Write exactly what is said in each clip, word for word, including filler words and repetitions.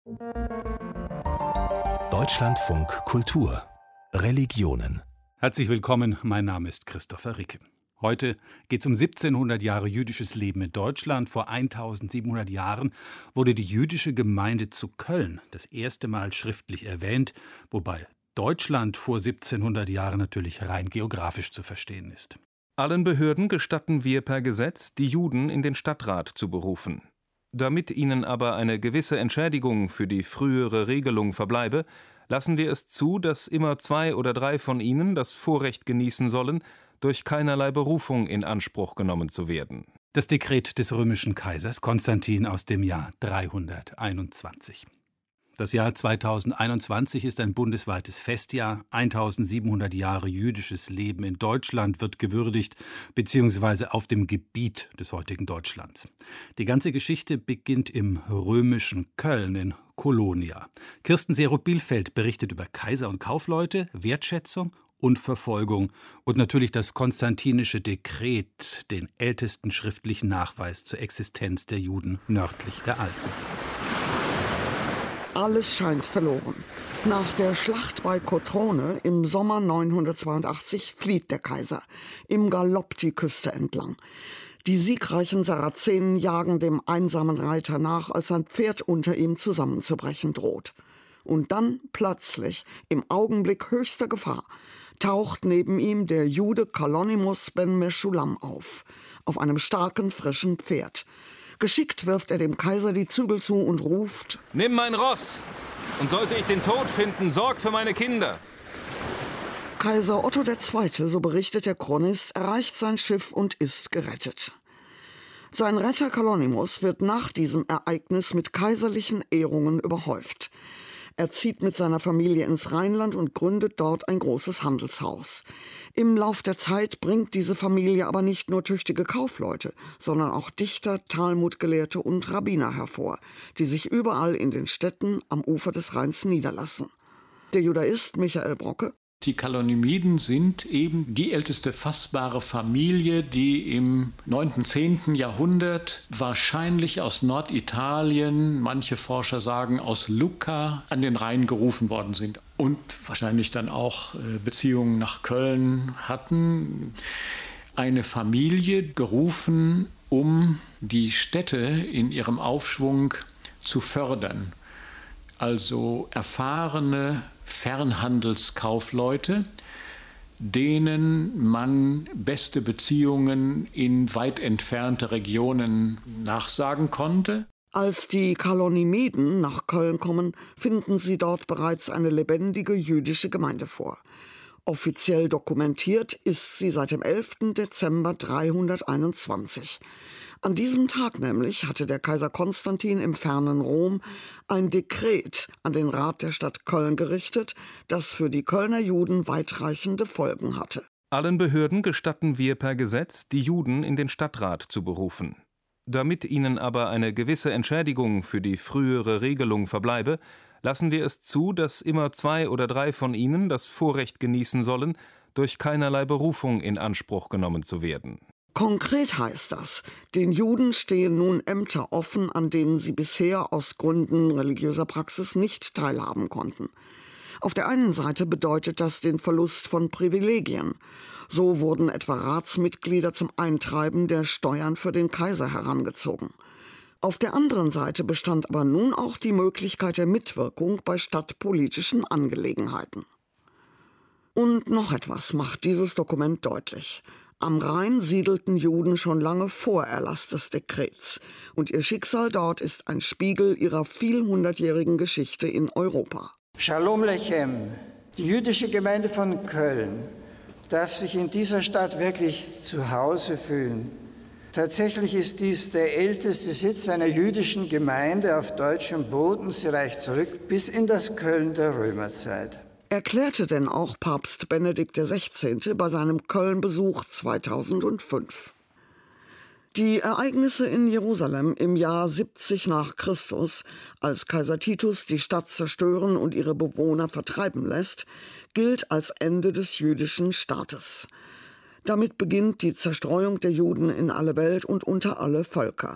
Deutschlandfunk Kultur Religionen. Herzlich willkommen, mein Name ist Christopher Ricke. Heute geht es um siebzehnhundert Jahre jüdisches Leben in Deutschland. Vor eintausendsiebenhundert Jahren wurde die jüdische Gemeinde zu Köln das erste Mal schriftlich erwähnt, wobei Deutschland vor siebzehnhundert Jahren natürlich rein geografisch zu verstehen ist. Allen Behörden gestatten wir per Gesetz, die Juden in den Stadtrat zu berufen. Damit ihnen aber eine gewisse Entschädigung für die frühere Regelung verbleibe, lassen wir es zu, dass immer zwei oder drei von ihnen das Vorrecht genießen sollen, durch keinerlei Berufung in Anspruch genommen zu werden. Das Dekret des römischen Kaisers Konstantin aus dem Jahr dreihunderteinundzwanzig. Das Jahr zweitausendeinundzwanzig ist ein bundesweites Festjahr. eintausendsiebenhundert Jahre jüdisches Leben in Deutschland wird gewürdigt, beziehungsweise auf dem Gebiet des heutigen Deutschlands. Die ganze Geschichte beginnt im römischen Köln in Kolonia. Kirsten Serow-Bielfeld berichtet über Kaiser und Kaufleute, Wertschätzung und Verfolgung und natürlich das konstantinische Dekret, den ältesten schriftlichen Nachweis zur Existenz der Juden nördlich der Alpen. Alles scheint verloren. Nach der Schlacht bei Kotrone im Sommer neunhundertzweiundachtzig flieht der Kaiser im Galopp die Küste entlang. Die siegreichen Sarazenen jagen dem einsamen Reiter nach, als sein Pferd unter ihm zusammenzubrechen droht. Und dann plötzlich, im Augenblick höchster Gefahr, taucht neben ihm der Jude Kalonymus ben Meschulam auf, auf einem starken, frischen Pferd. Geschickt wirft er dem Kaiser die Zügel zu und ruft: »Nimm mein Ross, und sollte ich den Tod finden, sorg für meine Kinder!« Kaiser Otto der Zweite., so berichtet der Chronist, erreicht sein Schiff und ist gerettet. Sein Retter Kalonymus wird nach diesem Ereignis mit kaiserlichen Ehrungen überhäuft. Er zieht mit seiner Familie ins Rheinland und gründet dort ein großes Handelshaus. Im Lauf der Zeit bringt diese Familie aber nicht nur tüchtige Kaufleute, sondern auch Dichter, Talmudgelehrte und Rabbiner hervor, die sich überall in den Städten am Ufer des Rheins niederlassen. Der Judaist Michael Brocke: Die Kalonymiden sind eben die älteste fassbare Familie, die im neunten, zehnten Jahrhundert wahrscheinlich aus Norditalien, manche Forscher sagen aus Lucca, an den Rhein gerufen worden sind und wahrscheinlich dann auch Beziehungen nach Köln hatten. Eine Familie gerufen, um die Städte in ihrem Aufschwung zu fördern. Also erfahrene Fernhandelskaufleute, denen man beste Beziehungen in weit entfernte Regionen nachsagen konnte. Als die Kalonymiden nach Köln kommen, finden sie dort bereits eine lebendige jüdische Gemeinde vor. Offiziell dokumentiert ist sie seit dem elften Dezember dreihunderteinundzwanzig. An diesem Tag nämlich hatte der Kaiser Konstantin im fernen Rom ein Dekret an den Rat der Stadt Köln gerichtet, das für die Kölner Juden weitreichende Folgen hatte. Allen Behörden gestatten wir per Gesetz, die Juden in den Stadtrat zu berufen. Damit ihnen aber eine gewisse Entschädigung für die frühere Regelung verbleibe, lassen wir es zu, dass immer zwei oder drei von ihnen das Vorrecht genießen sollen, durch keinerlei Berufung in Anspruch genommen zu werden. Konkret heißt das, den Juden stehen nun Ämter offen, an denen sie bisher aus Gründen religiöser Praxis nicht teilhaben konnten. Auf der einen Seite bedeutet das den Verlust von Privilegien. So wurden etwa Ratsmitglieder zum Eintreiben der Steuern für den Kaiser herangezogen. Auf der anderen Seite bestand aber nun auch die Möglichkeit der Mitwirkung bei stadtpolitischen Angelegenheiten. Und noch etwas macht dieses Dokument deutlich. Am Rhein siedelten Juden schon lange vor Erlass des Dekrets, und ihr Schicksal dort ist ein Spiegel ihrer vielhundertjährigen Geschichte in Europa. Shalom Lechem, die jüdische Gemeinde von Köln darf sich in dieser Stadt wirklich zu Hause fühlen. Tatsächlich ist dies der älteste Sitz einer jüdischen Gemeinde auf deutschem Boden. Sie reicht zurück bis in das Köln der Römerzeit. Erklärte denn auch Papst Benedikt der Sechzehnte bei seinem Köln-Besuch zweitausendfünf. Die Ereignisse in Jerusalem im Jahr siebzig nach Christus, als Kaiser Titus die Stadt zerstören und ihre Bewohner vertreiben lässt, gilt als Ende des jüdischen Staates. Damit beginnt die Zerstreuung der Juden in alle Welt und unter alle Völker.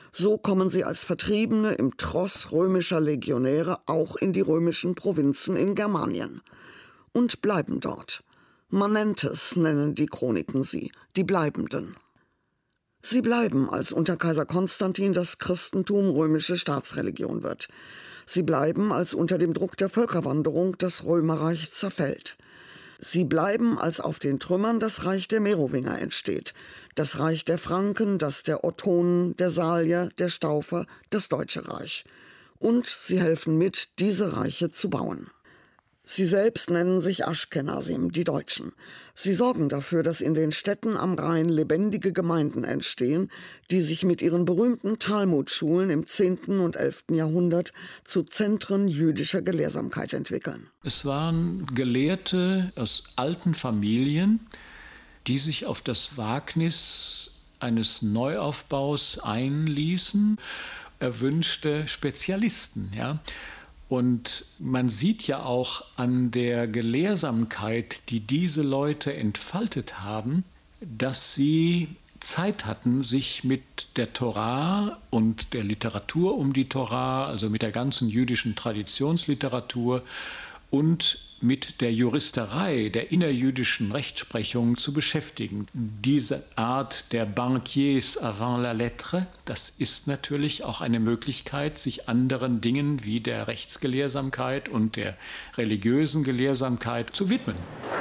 So kommen sie als Vertriebene im Tross römischer Legionäre auch in die römischen Provinzen in Germanien und bleiben dort. Manentes nennen die Chroniken sie, die Bleibenden. Sie bleiben, als unter Kaiser Konstantin das Christentum römische Staatsreligion wird. Sie bleiben, als unter dem Druck der Völkerwanderung das Römerreich zerfällt. Sie bleiben, als auf den Trümmern das Reich der Merowinger entsteht, das Reich der Franken, das der Ottonen, der Salier, der Staufer, das Deutsche Reich. Und sie helfen mit, diese Reiche zu bauen. Sie selbst nennen sich Aschkenasim, die Deutschen. Sie sorgen dafür, dass in den Städten am Rhein lebendige Gemeinden entstehen, die sich mit ihren berühmten Talmudschulen im zehnten und elften Jahrhundert zu Zentren jüdischer Gelehrsamkeit entwickeln. Es waren Gelehrte aus alten Familien, die sich auf das Wagnis eines Neuaufbaus einließen, erwünschte Spezialisten, ja. Und man sieht ja auch an der Gelehrsamkeit, die diese Leute entfaltet haben, dass sie Zeit hatten, sich mit der Tora und der Literatur um die Tora, also mit der ganzen jüdischen Traditionsliteratur und mit der Juristerei, der innerjüdischen Rechtsprechung zu beschäftigen. Diese Art der Banquiers avant la lettre, das ist natürlich auch eine Möglichkeit, sich anderen Dingen wie der Rechtsgelehrsamkeit und der religiösen Gelehrsamkeit zu widmen.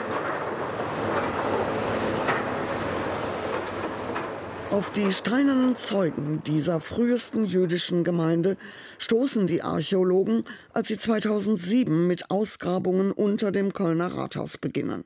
Auf die steinernen Zeugen dieser frühesten jüdischen Gemeinde stoßen die Archäologen, als sie zweitausendsieben mit Ausgrabungen unter dem Kölner Rathaus beginnen.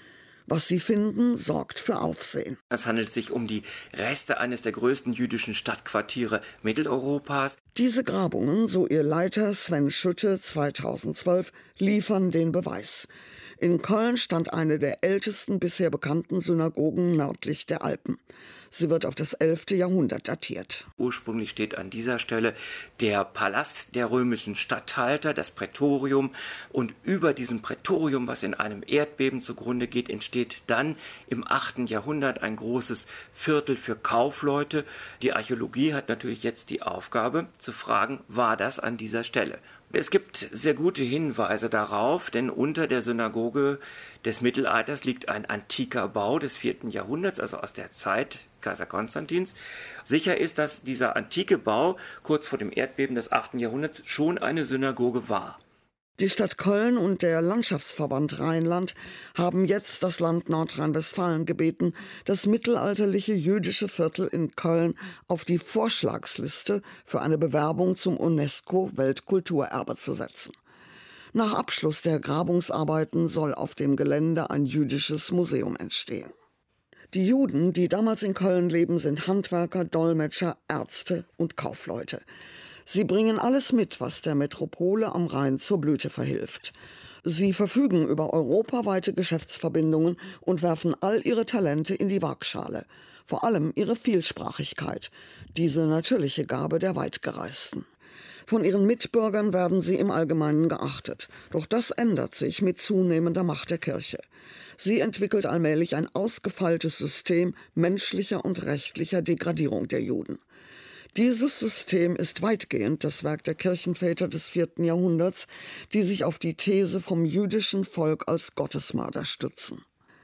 Was sie finden, sorgt für Aufsehen. Es handelt sich um die Reste eines der größten jüdischen Stadtquartiere Mitteleuropas. Diese Grabungen, so ihr Leiter Sven Schütte zweitausendzwölf, liefern den Beweis. In Köln stand eine der ältesten bisher bekannten Synagogen nördlich der Alpen. Sie wird auf das elfte Jahrhundert datiert. Ursprünglich steht an dieser Stelle der Palast der römischen Statthalter, das Prätorium. Und über diesem Prätorium, was in einem Erdbeben zugrunde geht, entsteht dann im achten Jahrhundert ein großes Viertel für Kaufleute. Die Archäologie hat natürlich jetzt die Aufgabe zu fragen, war das an dieser Stelle? Es gibt sehr gute Hinweise darauf, denn unter der Synagoge des Mittelalters liegt ein antiker Bau des vierten Jahrhunderts, also aus der Zeit Kaiser Konstantins. Sicher ist, dass dieser antike Bau kurz vor dem Erdbeben des achten Jahrhunderts schon eine Synagoge war. Die Stadt Köln und der Landschaftsverband Rheinland haben jetzt das Land Nordrhein-Westfalen gebeten, das mittelalterliche jüdische Viertel in Köln auf die Vorschlagsliste für eine Bewerbung zum UNESCO-Weltkulturerbe zu setzen. Nach Abschluss der Grabungsarbeiten soll auf dem Gelände ein jüdisches Museum entstehen. Die Juden, die damals in Köln leben, sind Handwerker, Dolmetscher, Ärzte und Kaufleute. Sie bringen alles mit, was der Metropole am Rhein zur Blüte verhilft. Sie verfügen über europaweite Geschäftsverbindungen und werfen all ihre Talente in die Waagschale. Vor allem ihre Vielsprachigkeit, diese natürliche Gabe der Weitgereisten. Von ihren Mitbürgern werden sie im Allgemeinen geachtet. Doch das ändert sich mit zunehmender Macht der Kirche. Sie entwickelt allmählich ein ausgefeiltes System menschlicher und rechtlicher Degradierung der Juden. Dieses System ist weitgehend das Werk der Kirchenväter des vierten Jahrhunderts, die sich auf die These vom jüdischen Volk als Gottesmörder stützen.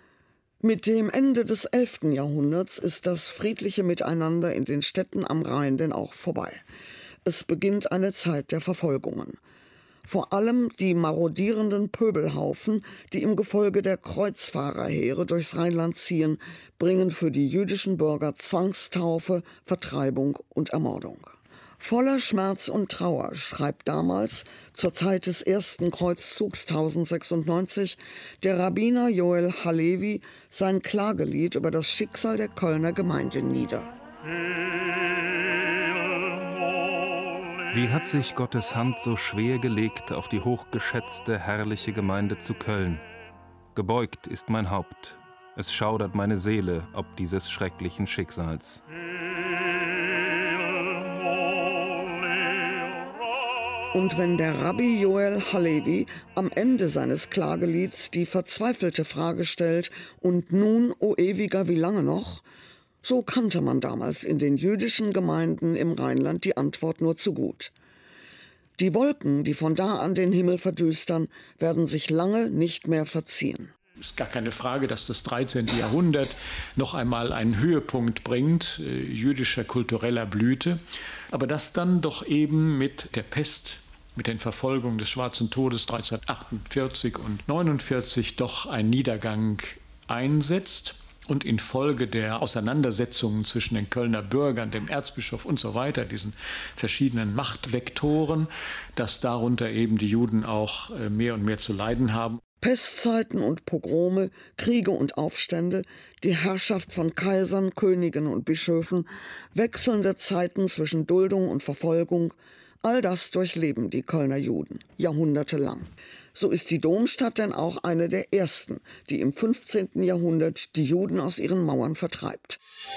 Mit dem Ende des elften Jahrhunderts ist das friedliche Miteinander in den Städten am Rhein denn auch vorbei. Es beginnt eine Zeit der Verfolgungen. Vor allem die marodierenden Pöbelhaufen, die im Gefolge der Kreuzfahrerheere durchs Rheinland ziehen, bringen für die jüdischen Bürger Zwangstaufe, Vertreibung und Ermordung. Voller Schmerz und Trauer schreibt damals, zur Zeit des ersten Kreuzzugs tausendsechsundneunzig, der Rabbiner Joel Halevi sein Klagelied über das Schicksal der Kölner Gemeinde nieder. Wie hat sich Gottes Hand so schwer gelegt auf die hochgeschätzte, herrliche Gemeinde zu Köln? Gebeugt ist mein Haupt, es schaudert meine Seele ob dieses schrecklichen Schicksals. Und wenn der Rabbi Joel Halevi am Ende seines Klagelieds die verzweifelte Frage stellt, und nun, o Ewiger, wie lange noch?, So kannte man damals in den jüdischen Gemeinden im Rheinland die Antwort nur zu gut. Die Wolken, die von da an den Himmel verdüstern, werden sich lange nicht mehr verziehen. Es ist gar keine Frage, dass das dreizehnte Jahrhundert noch einmal einen Höhepunkt bringt, äh, jüdischer kultureller Blüte. Aber das dann doch eben mit der Pest, mit den Verfolgungen des Schwarzen Todes dreizehnhundertachtundvierzig und neunundvierzig doch ein Niedergang einsetzt. Und infolge der Auseinandersetzungen zwischen den Kölner Bürgern, dem Erzbischof und so weiter, diesen verschiedenen Machtvektoren, dass darunter eben die Juden auch mehr und mehr zu leiden haben. Pestzeiten und Pogrome, Kriege und Aufstände, die Herrschaft von Kaisern, Königen und Bischöfen, wechselnde Zeiten zwischen Duldung und Verfolgung, all das durchleben die Kölner Juden jahrhundertelang. So ist die Domstadt denn auch eine der ersten, die im fünfzehnten Jahrhundert die Juden aus ihren Mauern vertreibt.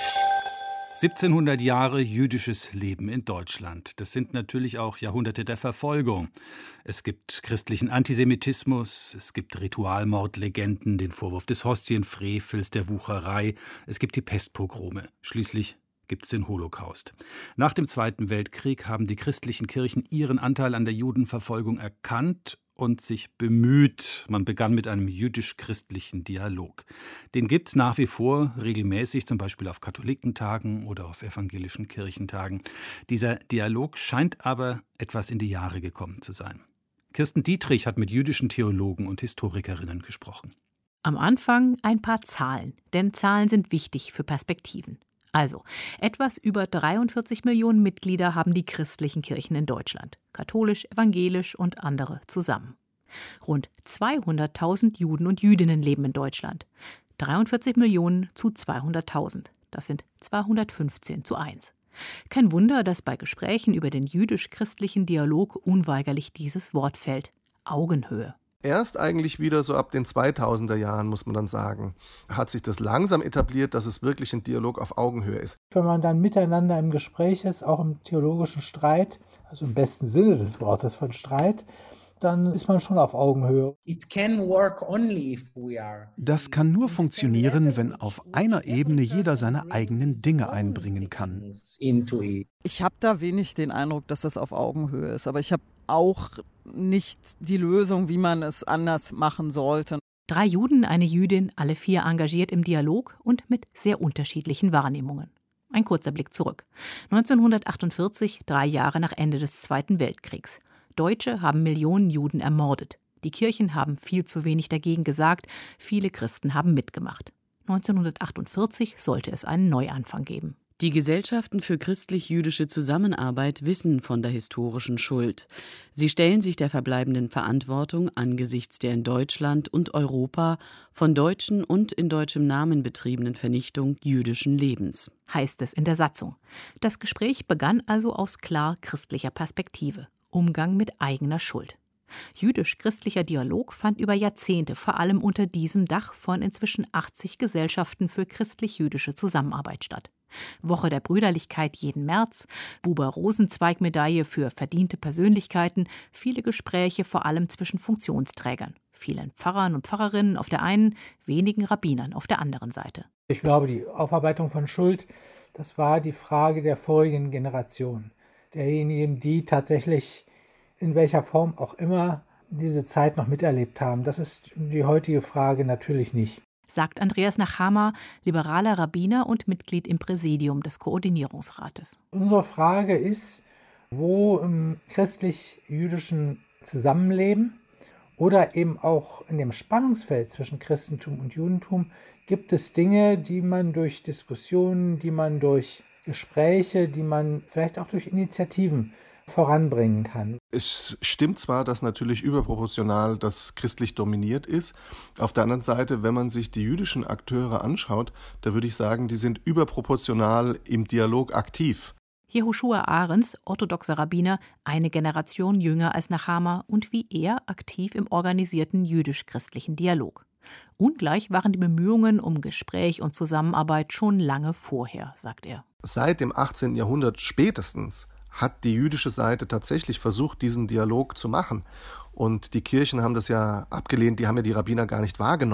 siebzehnhundert Jahre jüdisches Leben in Deutschland. Das sind natürlich auch Jahrhunderte der Verfolgung. Es gibt christlichen Antisemitismus, es gibt Ritualmordlegenden, den Vorwurf des Hostienfrevels, der Wucherei, es gibt die Pestpogrome. Schließlich gibt es den Holocaust. Nach dem Zweiten Weltkrieg haben die christlichen Kirchen ihren Anteil an der Judenverfolgung erkannt und sich bemüht. Man begann mit einem jüdisch-christlichen Dialog. Den gibt es nach wie vor regelmäßig, zum Beispiel auf Katholikentagen oder auf evangelischen Kirchentagen. Dieser Dialog scheint aber etwas in die Jahre gekommen zu sein. Kirsten Dietrich hat mit jüdischen Theologen und Historikerinnen gesprochen. Am Anfang ein paar Zahlen, denn Zahlen sind wichtig für Perspektiven. Also, etwas über dreiundvierzig Millionen Mitglieder haben die christlichen Kirchen in Deutschland, katholisch, evangelisch und andere zusammen. Rund zweihunderttausend Juden und Jüdinnen leben in Deutschland. dreiundvierzig Millionen zu zweihunderttausend. Das sind zweihundertfünfzehn zu eins. Kein Wunder, dass bei Gesprächen über den jüdisch-christlichen Dialog unweigerlich dieses Wort fällt: Augenhöhe. Erst eigentlich wieder so ab den zweitausender Jahren, muss man dann sagen, hat sich das langsam etabliert, dass es wirklich ein Dialog auf Augenhöhe ist. Wenn man dann miteinander im Gespräch ist, auch im theologischen Streit, also im besten Sinne des Wortes von Streit, dann ist man schon auf Augenhöhe. Das kann nur funktionieren, wenn auf einer Ebene jeder seine eigenen Dinge einbringen kann. Ich habe da wenig den Eindruck, dass das auf Augenhöhe ist, aber ich habe auch nicht die Lösung, wie man es anders machen sollte. Drei Juden, eine Jüdin, alle vier engagiert im Dialog und mit sehr unterschiedlichen Wahrnehmungen. Ein kurzer Blick zurück. neunzehnhundertachtundvierzig, drei Jahre nach Ende des Zweiten Weltkriegs. Deutsche haben Millionen Juden ermordet. Die Kirchen haben viel zu wenig dagegen gesagt. Viele Christen haben mitgemacht. neunzehnhundertachtundvierzig sollte es einen Neuanfang geben. Die Gesellschaften für christlich-jüdische Zusammenarbeit wissen von der historischen Schuld. Sie stellen sich der verbleibenden Verantwortung angesichts der in Deutschland und Europa von Deutschen und in deutschem Namen betriebenen Vernichtung jüdischen Lebens. Heißt es in der Satzung. Das Gespräch begann also aus klar christlicher Perspektive. Umgang mit eigener Schuld. Jüdisch-christlicher Dialog fand über Jahrzehnte vor allem unter diesem Dach von inzwischen achtzig Gesellschaften für christlich-jüdische Zusammenarbeit statt. Woche der Brüderlichkeit jeden März, Buber-Rosenzweig-Medaille für verdiente Persönlichkeiten, viele Gespräche vor allem zwischen Funktionsträgern, vielen Pfarrern und Pfarrerinnen auf der einen, wenigen Rabbinern auf der anderen Seite. Ich glaube, die Aufarbeitung von Schuld, das war die Frage der vorigen Generation. Derjenigen, die tatsächlich in welcher Form auch immer diese Zeit noch miterlebt haben. Das ist die heutige Frage natürlich nicht. Sagt Andreas Nachama, liberaler Rabbiner und Mitglied im Präsidium des Koordinierungsrates. Unsere Frage ist, wo im christlich-jüdischen Zusammenleben oder eben auch in dem Spannungsfeld zwischen Christentum und Judentum gibt es Dinge, die man durch Diskussionen, die man durch Gespräche, die man vielleicht auch durch Initiativen voranbringen kann. Es stimmt zwar, dass natürlich überproportional das christlich dominiert ist. Auf der anderen Seite, wenn man sich die jüdischen Akteure anschaut, da würde ich sagen, die sind überproportional im Dialog aktiv. Jehoschua Ahrens, orthodoxer Rabbiner, eine Generation jünger als Nachama und wie er aktiv im organisierten jüdisch-christlichen Dialog. Ungleich waren die Bemühungen um Gespräch und Zusammenarbeit schon lange vorher, sagt er. Seit dem achtzehnten Jahrhundert spätestens hat die jüdische Seite tatsächlich versucht, diesen Dialog zu machen. Und die Kirchen haben das ja abgelehnt, die haben ja die Rabbiner gar nicht wahrgenommen.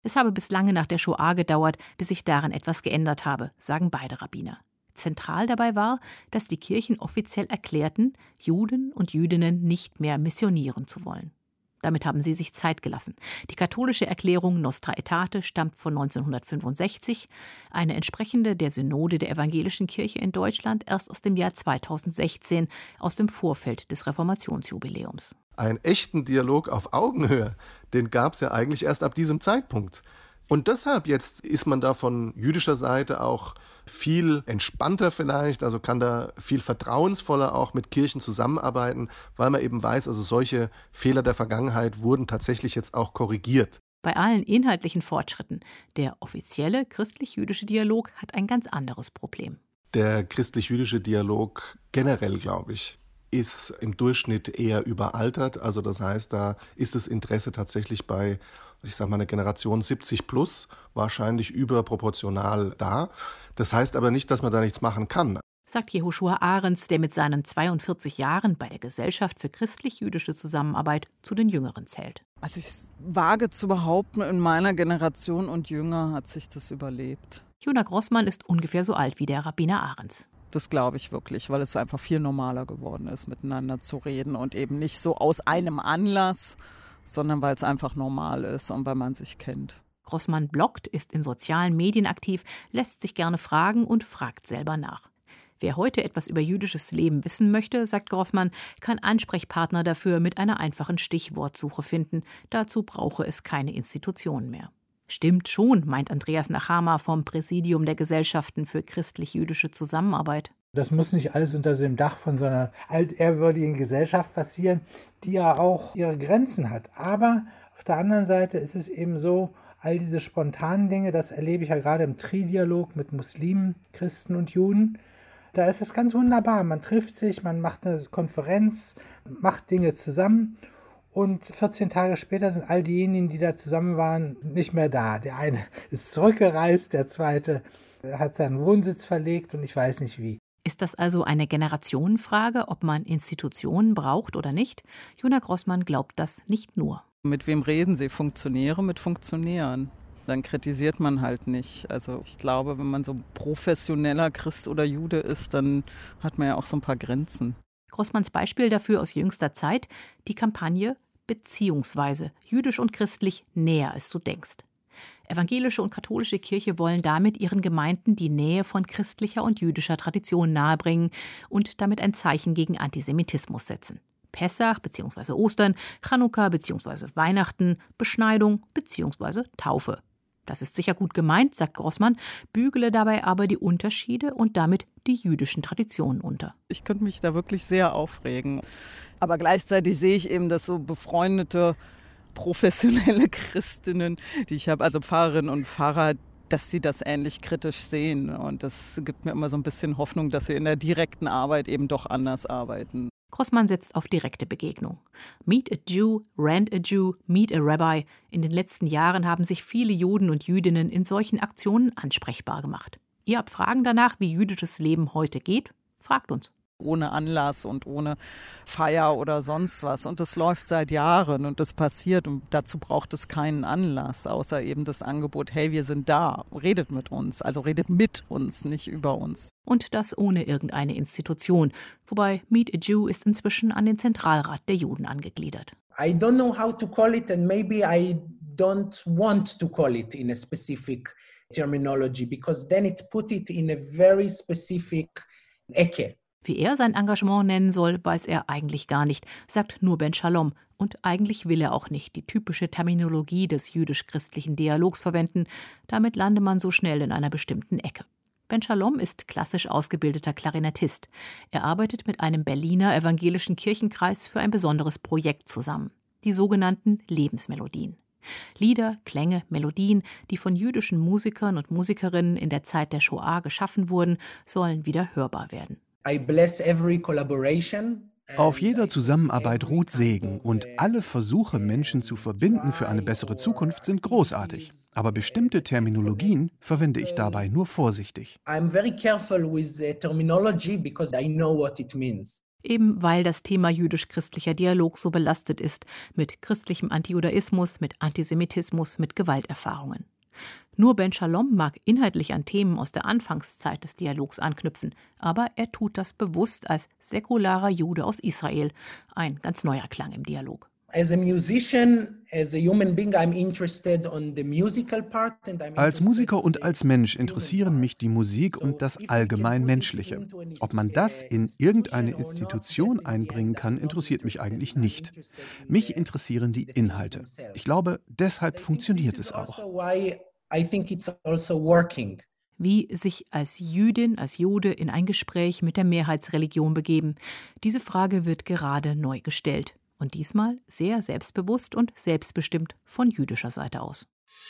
Es habe bis lange nach der Shoah gedauert, bis sich daran etwas geändert habe, sagen beide Rabbiner. Zentral dabei war, dass die Kirchen offiziell erklärten, Juden und Jüdinnen nicht mehr missionieren zu wollen. Damit haben sie sich Zeit gelassen. Die katholische Erklärung Nostra Aetate stammt von neunzehnhundertfünfundsechzig, eine entsprechende der Synode der Evangelischen Kirche in Deutschland erst aus dem Jahr zweitausendsechzehn, aus dem Vorfeld des Reformationsjubiläums. Einen echten Dialog auf Augenhöhe, den gab es ja eigentlich erst ab diesem Zeitpunkt. Und deshalb jetzt ist man da von jüdischer Seite auch viel entspannter vielleicht, also kann da viel vertrauensvoller auch mit Kirchen zusammenarbeiten, weil man eben weiß, also solche Fehler der Vergangenheit wurden tatsächlich jetzt auch korrigiert. Bei allen inhaltlichen Fortschritten, der offizielle christlich-jüdische Dialog hat ein ganz anderes Problem. Der christlich-jüdische Dialog generell, glaube ich, ist im Durchschnitt eher überaltert. Also das heißt, da ist das Interesse tatsächlich bei, ich sage mal, einer Generation siebzig plus wahrscheinlich überproportional da. Das heißt aber nicht, dass man da nichts machen kann. Sagt Jehoschua Ahrens, der mit seinen zweiundvierzig Jahren bei der Gesellschaft für christlich-jüdische Zusammenarbeit zu den Jüngeren zählt. Also ich wage zu behaupten, in meiner Generation und jünger hat sich das überlebt. Jona Grossmann ist ungefähr so alt wie der Rabbiner Ahrens. Das glaube ich wirklich, weil es einfach viel normaler geworden ist, miteinander zu reden und eben nicht so aus einem Anlass, sondern weil es einfach normal ist und weil man sich kennt. Grossmann bloggt, ist in sozialen Medien aktiv, lässt sich gerne fragen und fragt selber nach. Wer heute etwas über jüdisches Leben wissen möchte, sagt Grossmann, kann Ansprechpartner dafür mit einer einfachen Stichwortsuche finden. Dazu brauche es keine Institutionen mehr. Stimmt schon, meint Andreas Nachama vom Präsidium der Gesellschaften für christlich-jüdische Zusammenarbeit. Das muss nicht alles unter dem Dach von so einer altehrwürdigen Gesellschaft passieren, die ja auch ihre Grenzen hat. Aber auf der anderen Seite ist es eben so, all diese spontanen Dinge, das erlebe ich ja gerade im Tridialog mit Muslimen, Christen und Juden. Da ist es ganz wunderbar. Man trifft sich, man macht eine Konferenz, macht Dinge zusammen. Und vierzehn Tage später sind all diejenigen, die da zusammen waren, nicht mehr da. Der eine ist zurückgereist, der zweite hat seinen Wohnsitz verlegt und ich weiß nicht wie. Ist das also eine Generationenfrage, ob man Institutionen braucht oder nicht? Jona Grossmann glaubt das nicht nur. Mit wem reden Sie? Funktionäre mit Funktionären. Dann kritisiert man halt nicht. Also ich glaube, wenn man so professioneller Christ oder Jude ist, dann hat man ja auch so ein paar Grenzen. Grossmanns Beispiel dafür aus jüngster Zeit, die Kampagne Beziehungsweise, jüdisch und christlich näher als du denkst. Evangelische und katholische Kirche wollen damit ihren Gemeinden die Nähe von christlicher und jüdischer Tradition nahebringen und damit ein Zeichen gegen Antisemitismus setzen. Pessach bzw. Ostern, Chanukka bzw. Weihnachten, Beschneidung bzw. Taufe. Das ist sicher gut gemeint, sagt Grossmann, bügele dabei aber die Unterschiede und damit die jüdischen Traditionen unter. Ich könnte mich da wirklich sehr aufregen. Aber gleichzeitig sehe ich eben, dass so befreundete, professionelle Christinnen, die ich habe, also Pfarrerinnen und Pfarrer, dass sie das ähnlich kritisch sehen. Und das gibt mir immer so ein bisschen Hoffnung, dass sie in der direkten Arbeit eben doch anders arbeiten. Grossmann setzt auf direkte Begegnung. Meet a Jew, rent a Jew, meet a Rabbi. In den letzten Jahren haben sich viele Juden und Jüdinnen in solchen Aktionen ansprechbar gemacht. Ihr habt Fragen danach, wie jüdisches Leben heute geht? Fragt uns. Ohne Anlass und ohne Feier oder sonst was. Und das läuft seit Jahren und das passiert. Und dazu braucht es keinen Anlass, außer eben das Angebot, hey, wir sind da, redet mit uns. Also redet mit uns, nicht über uns. Und das ohne irgendeine Institution. Wobei Meet a Jew ist inzwischen an den Zentralrat der Juden angegliedert. I don't know how to call it and maybe I don't want to call it in a specific terminology because then it put it in a very specific ecke. Wie er sein Engagement nennen soll, weiß er eigentlich gar nicht, sagt nur Ben Shalom. Und eigentlich will er auch nicht die typische Terminologie des jüdisch-christlichen Dialogs verwenden. Damit lande man so schnell in einer bestimmten Ecke. Ben Shalom ist klassisch ausgebildeter Klarinettist. Er arbeitet mit einem Berliner evangelischen Kirchenkreis für ein besonderes Projekt zusammen. Die sogenannten Lebensmelodien. Lieder, Klänge, Melodien, die von jüdischen Musikern und Musikerinnen in der Zeit der Shoah geschaffen wurden, sollen wieder hörbar werden. Auf jeder Zusammenarbeit ruht Segen und alle Versuche, Menschen zu verbinden für eine bessere Zukunft, sind großartig. Aber bestimmte Terminologien verwende ich dabei nur vorsichtig. Eben weil das Thema jüdisch-christlicher Dialog so belastet ist, mit christlichem Antijudaismus, mit Antisemitismus, mit Gewalterfahrungen. Nur Ben Shalom mag inhaltlich an Themen aus der Anfangszeit des Dialogs anknüpfen, aber er tut das bewusst als säkularer Jude aus Israel. Ein ganz neuer Klang im Dialog. As a musician, as a human being, I'm interested on the musical part and I'm Als Musiker und als Mensch interessieren mich die Musik und das allgemein Menschliche. Ob man das in irgendeine Institution einbringen kann, interessiert mich eigentlich nicht. Mich interessieren die Inhalte. Ich glaube, deshalb funktioniert es auch. Wie sich als Jüdin, als Jude in ein Gespräch mit der Mehrheitsreligion begeben. Diese Frage wird gerade neu gestellt. Und diesmal sehr selbstbewusst und selbstbestimmt von jüdischer Seite aus.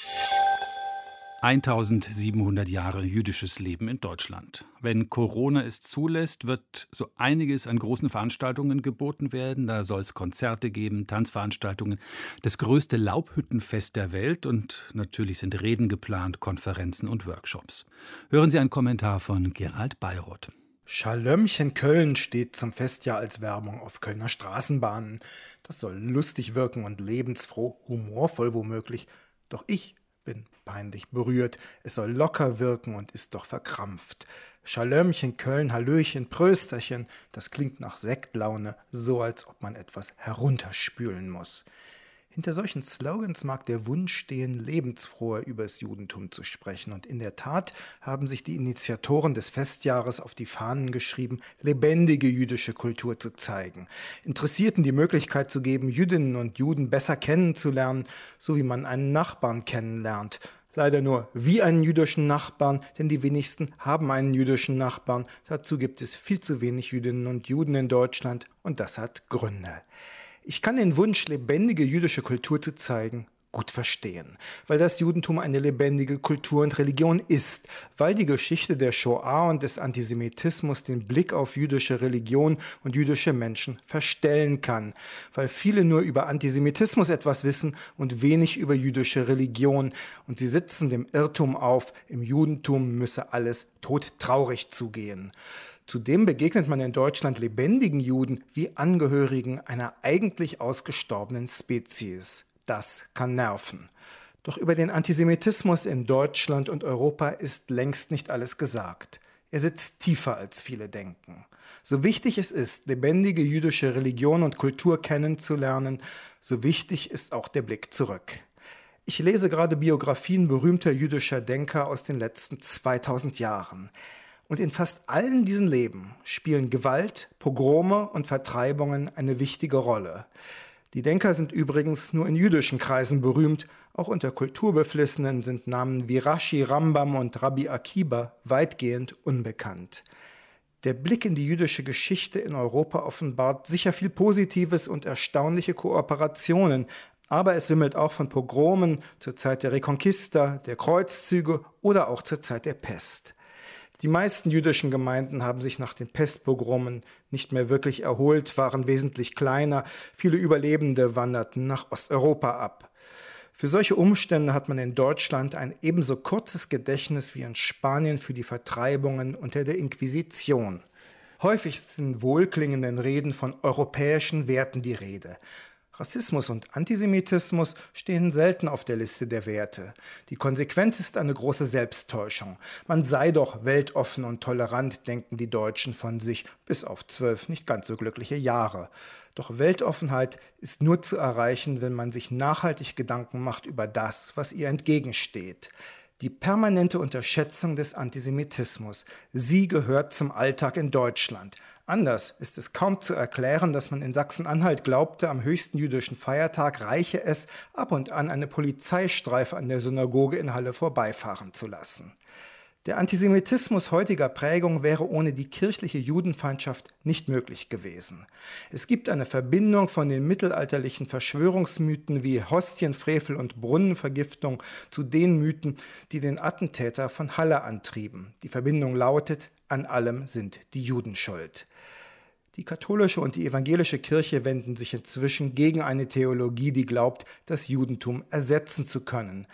eintausendsiebenhundert Jahre jüdisches Leben in Deutschland. Wenn Corona es zulässt, wird so einiges an großen Veranstaltungen geboten werden. Da soll es Konzerte geben, Tanzveranstaltungen, das größte Laubhüttenfest der Welt und natürlich sind Reden geplant, Konferenzen und Workshops. Hören Sie einen Kommentar von Gerald Bayroth. Schalömchen Köln steht zum Festjahr als Werbung auf Kölner Straßenbahnen. Das soll lustig wirken und lebensfroh, humorvoll womöglich. Doch ich bin peinlich berührt. Es soll locker wirken und ist doch verkrampft. Schalömchen Köln, Hallöchen, Prösterchen, das klingt nach Sektlaune, so als ob man etwas herunterspülen muss. Hinter solchen Slogans mag der Wunsch stehen, lebensfroher über das Judentum zu sprechen. Und in der Tat haben sich die Initiatoren des Festjahres auf die Fahnen geschrieben, lebendige jüdische Kultur zu zeigen. Interessierten die Möglichkeit zu geben, Jüdinnen und Juden besser kennenzulernen, so wie man einen Nachbarn kennenlernt. Leider nur wie einen jüdischen Nachbarn, denn die wenigsten haben einen jüdischen Nachbarn. Dazu gibt es viel zu wenig Jüdinnen und Juden in Deutschland und das hat Gründe. Ich kann den Wunsch, lebendige jüdische Kultur zu zeigen, gut verstehen, weil das Judentum eine lebendige Kultur und Religion ist, weil die Geschichte der Shoah und des Antisemitismus den Blick auf jüdische Religion und jüdische Menschen verstellen kann, weil viele nur über Antisemitismus etwas wissen und wenig über jüdische Religion und sie sitzen dem Irrtum auf, im Judentum müsse alles todtraurig zugehen. Zudem begegnet man in Deutschland lebendigen Juden wie Angehörigen einer eigentlich ausgestorbenen Spezies. Das kann nerven. Doch über den Antisemitismus in Deutschland und Europa ist längst nicht alles gesagt. Er sitzt tiefer, als viele denken. So wichtig es ist, lebendige jüdische Religion und Kultur kennenzulernen, so wichtig ist auch der Blick zurück. Ich lese gerade Biografien berühmter jüdischer Denker aus den letzten zweitausend Jahren. Und in fast allen diesen Leben spielen Gewalt, Pogrome und Vertreibungen eine wichtige Rolle. Die Denker sind übrigens nur in jüdischen Kreisen berühmt, auch unter Kulturbeflissenen sind Namen wie Rashi, Rambam und Rabbi Akiba weitgehend unbekannt. Der Blick in die jüdische Geschichte in Europa offenbart sicher viel Positives und erstaunliche Kooperationen, aber es wimmelt auch von Pogromen zur Zeit der Reconquista, der Kreuzzüge oder auch zur Zeit der Pest. Die meisten jüdischen Gemeinden haben sich nach den Pestpogromen nicht mehr wirklich erholt, waren wesentlich kleiner. Viele Überlebende wanderten nach Osteuropa ab. Für solche Umstände hat man in Deutschland ein ebenso kurzes Gedächtnis wie in Spanien für die Vertreibungen unter der Inquisition. Häufig ist in wohlklingenden Reden von europäischen Werten die Rede. Rassismus und Antisemitismus stehen selten auf der Liste der Werte. Die Konsequenz ist eine große Selbsttäuschung. Man sei doch weltoffen und tolerant, denken die Deutschen von sich, bis auf zwölf nicht ganz so glückliche Jahre. Doch Weltoffenheit ist nur zu erreichen, wenn man sich nachhaltig Gedanken macht über das, was ihr entgegensteht. Die permanente Unterschätzung des Antisemitismus, sie gehört zum Alltag in Deutschland. Anders ist es kaum zu erklären, dass man in Sachsen-Anhalt glaubte, am höchsten jüdischen Feiertag reiche es, ab und an eine Polizeistreife an der Synagoge in Halle vorbeifahren zu lassen. Der Antisemitismus heutiger Prägung wäre ohne die kirchliche Judenfeindschaft nicht möglich gewesen. Es gibt eine Verbindung von den mittelalterlichen Verschwörungsmythen wie Hostienfrevel und Brunnenvergiftung zu den Mythen, die den Attentäter von Halle antrieben. Die Verbindung lautet: An allem sind die Juden schuld. Die katholische und die evangelische Kirche wenden sich inzwischen gegen eine Theologie, die glaubt, das Judentum ersetzen zu können.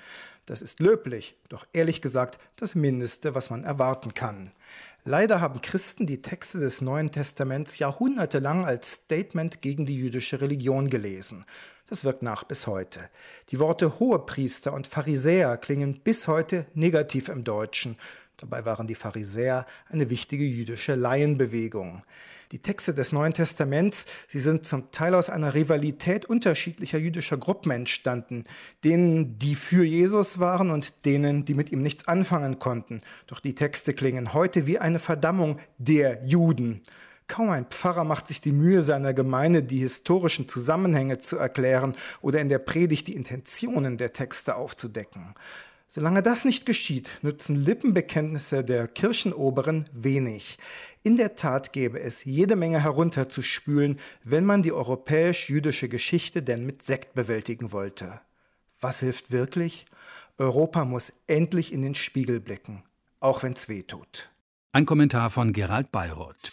Das ist löblich, doch ehrlich gesagt das Mindeste, was man erwarten kann. Leider haben Christen die Texte des Neuen Testaments jahrhundertelang als Statement gegen die jüdische Religion gelesen. Das wirkt nach bis heute. Die Worte Hohepriester und Pharisäer klingen bis heute negativ im Deutschen. Dabei waren die Pharisäer eine wichtige jüdische Laienbewegung. Die Texte des Neuen Testaments, sie sind zum Teil aus einer Rivalität unterschiedlicher jüdischer Gruppen entstanden, denen, die für Jesus waren und denen, die mit ihm nichts anfangen konnten. Doch die Texte klingen heute wie eine Verdammung der Juden. Kaum ein Pfarrer macht sich die Mühe, seiner Gemeinde die historischen Zusammenhänge zu erklären oder in der Predigt die Intentionen der Texte aufzudecken. Solange das nicht geschieht, nützen Lippenbekenntnisse der Kirchenoberen wenig. In der Tat gäbe es jede Menge herunterzuspülen, wenn man die europäisch-jüdische Geschichte denn mit Sekt bewältigen wollte. Was hilft wirklich? Europa muss endlich in den Spiegel blicken, auch wenn's weh tut. Ein Kommentar von Gerald Bayroth.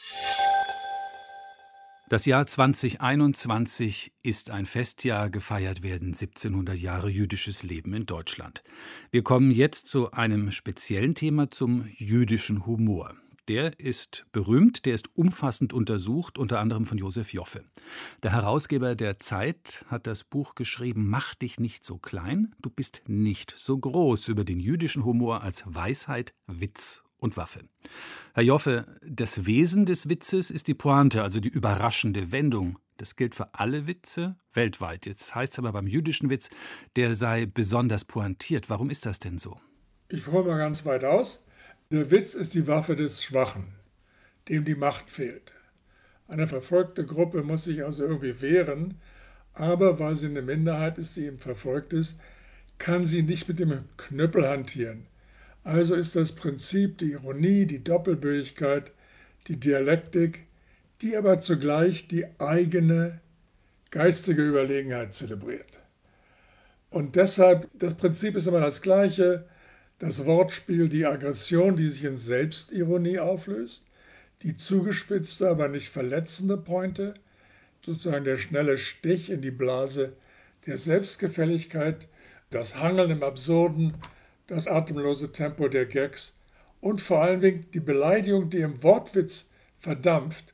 Das Jahr zweitausendeinundzwanzig ist ein Festjahr, gefeiert werden siebzehnhundert Jahre jüdisches Leben in Deutschland. Wir kommen jetzt zu einem speziellen Thema, zum jüdischen Humor. Der ist berühmt, der ist umfassend untersucht, unter anderem von Josef Joffe. Der Herausgeber der Zeit hat das Buch geschrieben, Mach dich nicht so klein, du bist nicht so groß, über den jüdischen Humor als Weisheit, Witz und Waffe. Herr Joffe, das Wesen des Witzes ist die Pointe, also die überraschende Wendung. Das gilt für alle Witze weltweit. Jetzt heißt es aber beim jüdischen Witz, der sei besonders pointiert. Warum ist das denn so? Ich hole mal ganz weit aus. Der Witz ist die Waffe des Schwachen, dem die Macht fehlt. Eine verfolgte Gruppe muss sich also irgendwie wehren, aber weil sie eine Minderheit ist, die eben verfolgt ist, kann sie nicht mit dem Knüppel hantieren. Also ist das Prinzip die Ironie, die Doppelbödigkeit, die Dialektik, die aber zugleich die eigene geistige Überlegenheit zelebriert. Und deshalb, das Prinzip ist immer das gleiche, das Wortspiel, die Aggression, die sich in Selbstironie auflöst, die zugespitzte, aber nicht verletzende Pointe, sozusagen der schnelle Stich in die Blase der Selbstgefälligkeit, das Hangeln im Absurden, das atemlose Tempo der Gags und vor allen Dingen die Beleidigung, die im Wortwitz verdampft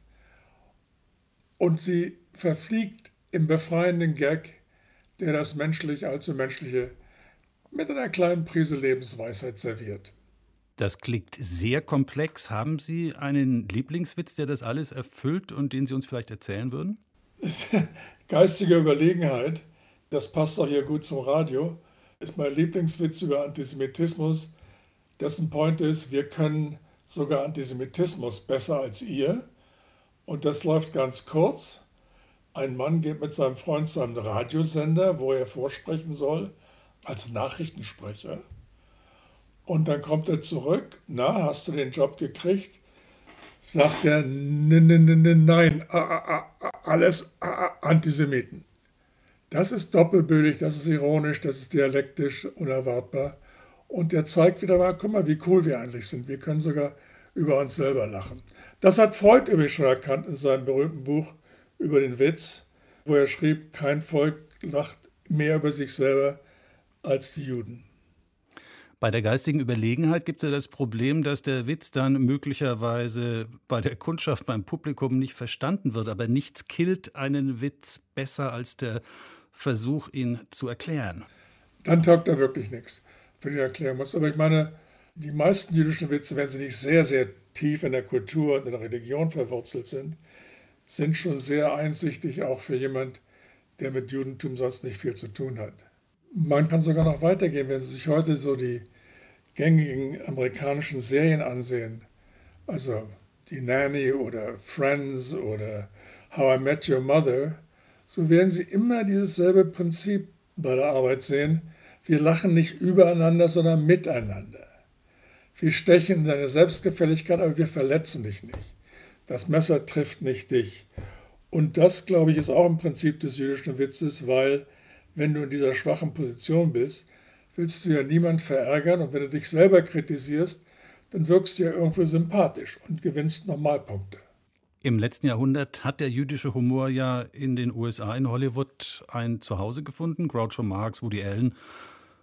und sie verfliegt im befreienden Gag, der das menschlich allzu menschliche mit einer kleinen Prise Lebensweisheit serviert. Das klingt sehr komplex. Haben Sie einen Lieblingswitz, der das alles erfüllt und den Sie uns vielleicht erzählen würden? Geistige Überlegenheit, das passt auch hier gut zum Radio, ist mein Lieblingswitz über Antisemitismus, dessen Point ist, wir können sogar Antisemitismus besser als ihr. Und das läuft ganz kurz. Ein Mann geht mit seinem Freund zu einem Radiosender, wo er vorsprechen soll, als Nachrichtensprecher. Und dann kommt er zurück, na, hast du den Job gekriegt? Sagt er, nein, alles Antisemiten. Das ist doppelbödig, das ist ironisch, das ist dialektisch, unerwartbar. Und der zeigt wieder mal, guck mal, wie cool wir eigentlich sind. Wir können sogar über uns selber lachen. Das hat Freud übrigens schon erkannt in seinem berühmten Buch über den Witz, wo er schrieb, kein Volk lacht mehr über sich selber als die Juden. Bei der geistigen Überlegenheit gibt es ja das Problem, dass der Witz dann möglicherweise bei der Kundschaft, beim Publikum nicht verstanden wird. Aber nichts killt einen Witz besser als der Versuch, ihn zu erklären. Dann taugt er wirklich nichts, wenn ich ihn erklären muss. Aber ich meine, die meisten jüdischen Witze, wenn sie nicht sehr, sehr tief in der Kultur und in der Religion verwurzelt sind, sind schon sehr einsichtig, auch für jemand, der mit Judentum sonst nicht viel zu tun hat. Man kann sogar noch weitergehen, wenn Sie sich heute so die gängigen amerikanischen Serien ansehen, also die Nanny oder Friends oder How I Met Your Mother, so werden Sie immer dieses selbe Prinzip bei der Arbeit sehen. Wir lachen nicht übereinander, sondern miteinander. Wir stechen in deine Selbstgefälligkeit, aber wir verletzen dich nicht. Das Messer trifft nicht dich. Und das, glaube ich, ist auch ein Prinzip des jüdischen Witzes, weil wenn du in dieser schwachen Position bist, willst du ja niemand verärgern und wenn du dich selber kritisierst, dann wirkst du ja irgendwo sympathisch und gewinnst Normalpunkte. Im letzten Jahrhundert hat der jüdische Humor ja in den U S A, in Hollywood, ein Zuhause gefunden. Groucho Marx, Woody Allen,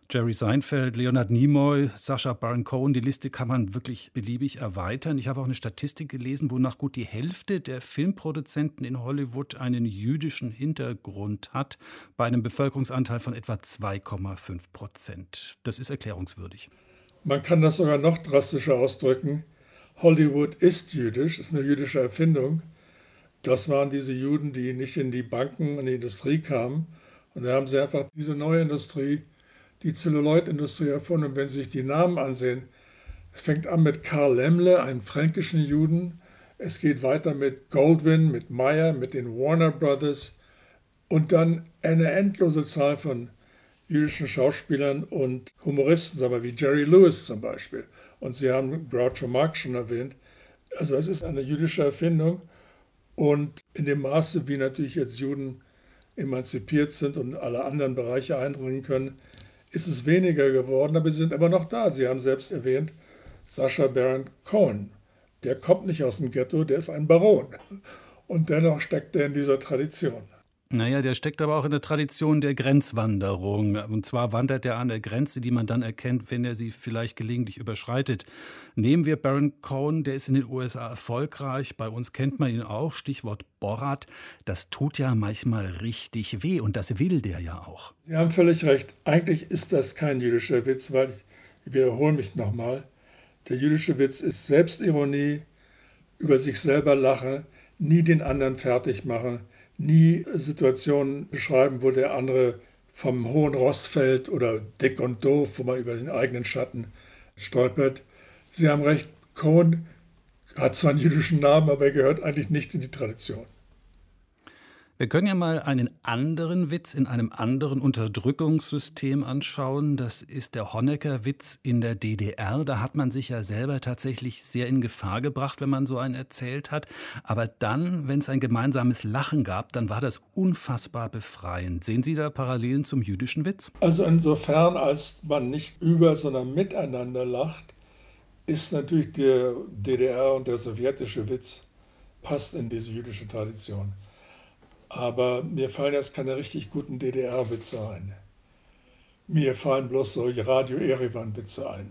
Jerry Seinfeld, Leonard Nimoy, Sacha Baron Cohen, die Liste kann man wirklich beliebig erweitern. Ich habe auch eine Statistik gelesen, wonach gut die Hälfte der Filmproduzenten in Hollywood einen jüdischen Hintergrund hat, bei einem Bevölkerungsanteil von etwa zwei Komma fünf Prozent. Das ist erklärungswürdig. Man kann das sogar noch drastischer ausdrücken. Hollywood ist jüdisch, ist eine jüdische Erfindung. Das waren diese Juden, die nicht in die Banken und die Industrie kamen. Und da haben sie einfach diese neue Industrie, die Zelluloid-Industrie erfunden. Und wenn Sie sich die Namen ansehen, es fängt an mit Karl Laemmle, einem fränkischen Juden. Es geht weiter mit Goldwyn, mit Meyer, mit den Warner Brothers und dann eine endlose Zahl von jüdischen Schauspielern und Humoristen, sagen wir, wie Jerry Lewis zum Beispiel. Und Sie haben Groucho Marx schon erwähnt. Also es ist eine jüdische Erfindung und in dem Maße, wie natürlich jetzt Juden emanzipiert sind und alle anderen Bereiche eindringen können, ist es weniger geworden, aber sie sind immer noch da. Sie haben selbst erwähnt, Sacha Baron Cohen, der kommt nicht aus dem Ghetto, der ist ein Baron. Und dennoch steckt er in dieser Tradition. Naja, der steckt aber auch in der Tradition der Grenzwanderung. Und zwar wandert er an der Grenze, die man dann erkennt, wenn er sie vielleicht gelegentlich überschreitet. Nehmen wir Baron Cohen, der ist in den U S A erfolgreich. Bei uns kennt man ihn auch, Stichwort Borat. Das tut ja manchmal richtig weh und das will der ja auch. Sie haben völlig recht. Eigentlich ist das kein jüdischer Witz, weil ich wiederhole mich nochmal. Der jüdische Witz ist Selbstironie, über sich selber lachen, nie den anderen fertig machen, nie Situationen beschreiben, wo der andere vom hohen Ross fällt oder dick und doof, wo man über den eigenen Schatten stolpert. Sie haben recht, Cohen hat zwar einen jüdischen Namen, aber er gehört eigentlich nicht in die Tradition. Wir können ja mal einen anderen Witz in einem anderen Unterdrückungssystem anschauen. Das ist der Honecker-Witz in der D D R. Da hat man sich ja selber tatsächlich sehr in Gefahr gebracht, wenn man so einen erzählt hat. Aber dann, wenn es ein gemeinsames Lachen gab, dann war das unfassbar befreiend. Sehen Sie da Parallelen zum jüdischen Witz? Also insofern, als man nicht über, sondern miteinander lacht, ist natürlich der D D R und der sowjetische Witz, passt in diese jüdische Tradition. Aber mir fallen jetzt keine richtig guten D D R-Witze ein. Mir fallen bloß so Radio-Erevan-Witze ein.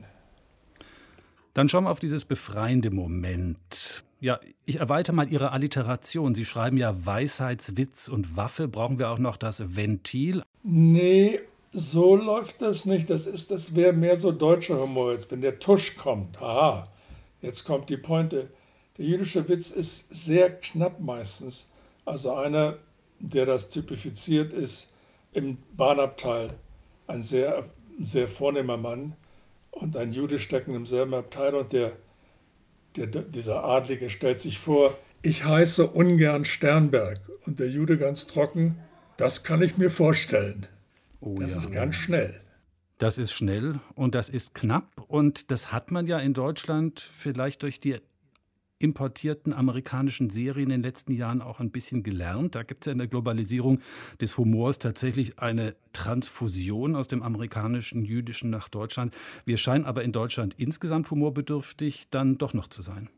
Dann schauen wir auf dieses befreiende Moment. Ja, ich erweitere mal Ihre Alliteration. Sie schreiben ja Weisheitswitz und Waffe. Brauchen wir auch noch das Ventil? Nee, so läuft das nicht. Das ist, das wäre mehr so deutscher Humor jetzt, wenn der Tusch kommt. Aha, jetzt kommt die Pointe. Der jüdische Witz ist sehr knapp meistens. Also einer, der das typifiziert, ist im Bahnabteil ein sehr, sehr vornehmer Mann und ein Jude stecken im selben Abteil und der, der, dieser Adlige stellt sich vor, ich heiße ungern Sternberg. Und der Jude ganz trocken, das kann ich mir vorstellen. Oh, das ja. ist ganz schnell. Das ist schnell und das ist knapp und das hat man ja in Deutschland vielleicht durch die importierten amerikanischen Serien in den letzten Jahren auch ein bisschen gelernt. Da gibt es ja in der Globalisierung des Humors tatsächlich eine Transfusion aus dem amerikanischen Jüdischen nach Deutschland. Wir scheinen aber in Deutschland insgesamt humorbedürftig dann doch noch zu sein.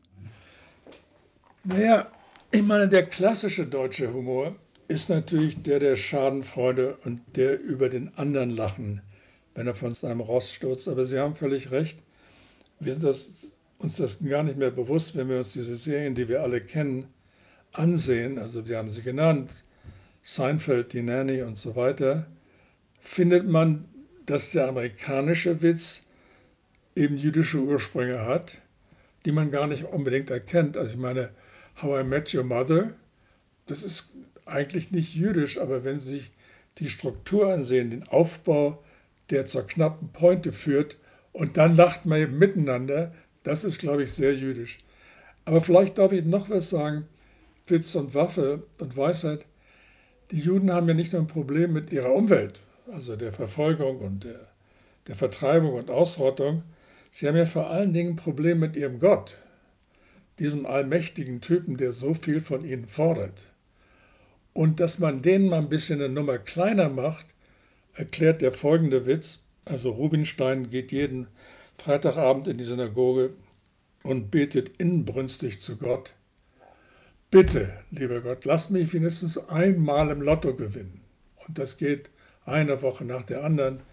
Naja, ich meine, der klassische deutsche Humor ist natürlich der der Schadenfreude und der über den anderen lachen, wenn er von seinem Ross stürzt. Aber Sie haben völlig recht. Wir sind das uns das gar nicht mehr bewusst, wenn wir uns diese Serien, die wir alle kennen, ansehen, also wir haben sie genannt, Seinfeld, die Nanny und so weiter, findet man, dass der amerikanische Witz eben jüdische Ursprünge hat, die man gar nicht unbedingt erkennt. Also ich meine, How I Met Your Mother, das ist eigentlich nicht jüdisch, aber wenn Sie sich die Struktur ansehen, den Aufbau, der zur knappen Pointe führt und dann lacht man eben miteinander, das ist, glaube ich, sehr jüdisch. Aber vielleicht darf ich noch was sagen. Witz und Waffe und Weisheit. Die Juden haben ja nicht nur ein Problem mit ihrer Umwelt, also der Verfolgung und der, der Vertreibung und Ausrottung. Sie haben ja vor allen Dingen ein Problem mit ihrem Gott, diesem allmächtigen Typen, der so viel von ihnen fordert. Und dass man den mal ein bisschen eine Nummer kleiner macht, erklärt der folgende Witz. Also Rubinstein geht jeden Freitagabend in die Synagoge und betet inbrünstig zu Gott. Bitte, lieber Gott, lass mich wenigstens einmal im Lotto gewinnen. Und das geht eine Woche nach der anderen.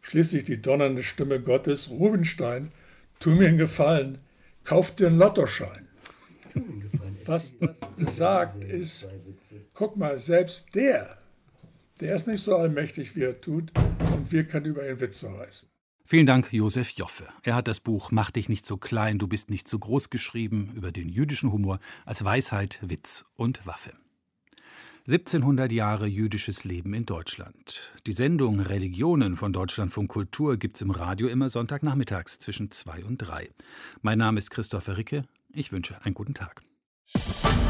Schließlich die donnernde Stimme Gottes: Rubinstein, tu mir einen Gefallen, kauf dir einen Lottoschein. Was das sagt ist, guck mal, selbst der, der ist nicht so allmächtig, wie er tut, und wir können über ihn Witze reißen. Vielen Dank, Josef Joffe. Er hat das Buch Mach dich nicht so klein, du bist nicht so groß geschrieben über den jüdischen Humor als Weisheit, Witz und Waffe. siebzehnhundert Jahre jüdisches Leben in Deutschland. Die Sendung Religionen von Deutschlandfunk Kultur gibt's im Radio immer Sonntagnachmittags zwischen zwei und drei. Mein Name ist Christopher Ricke. Ich wünsche einen guten Tag.